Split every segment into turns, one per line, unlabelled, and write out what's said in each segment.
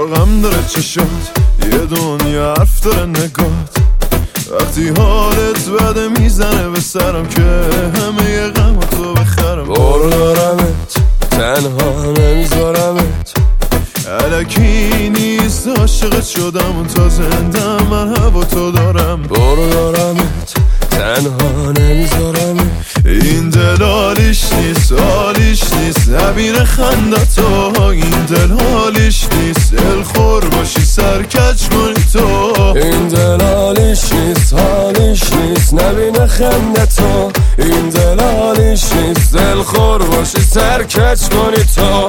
غم داره چشات، یه دنیا حرف داره نگات. وقتی حالت بده میزنه به سرم که همه ی غم تو بخرم. برو دارمت تنها نمیذارمت، الکی نیست عاشقت شدم و تا زندم من هوا تو دارم. برو دارمت تنها نمیذارمت، این دل حالیش نیست حالیش نیست نبینه خندتو. این دل حالیش نیست دلخور باشی سرکج کنی تو. این دل حالیش نیست حالیش نیست نبینه خندتو. این دل حالیش نیست دلخور باشی سرکج کنی تو.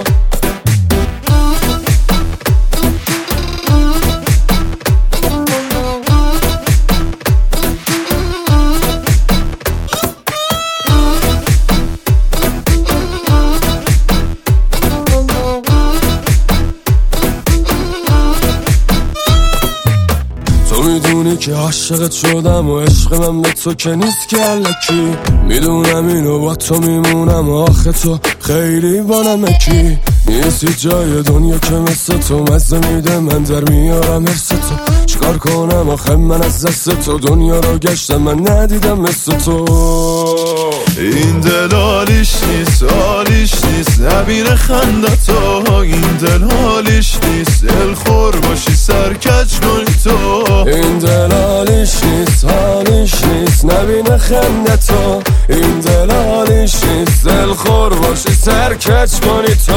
میدونی که عاشقت شدم و عشق من به تو که نیست که الکی. میدونم اینو با تو میمونم آخه تو خیلی با نمکی. نیستی جای دنیا که مثل تو مزه میده من در میارم حرس تو. چیکار کنم آخه من از دست تو دنیا رو گشتم من ندیدم مثل تو. این دل حالیش نیست حالیش نیست نبینه خندتو. این دل حالیش نیست دلخور باشی سرکج کنی تو. این دل حالیش نیست حالیش نیست نبینه خندتو. این دل حالیش نیست دلخور باشی سرکج کنی تو.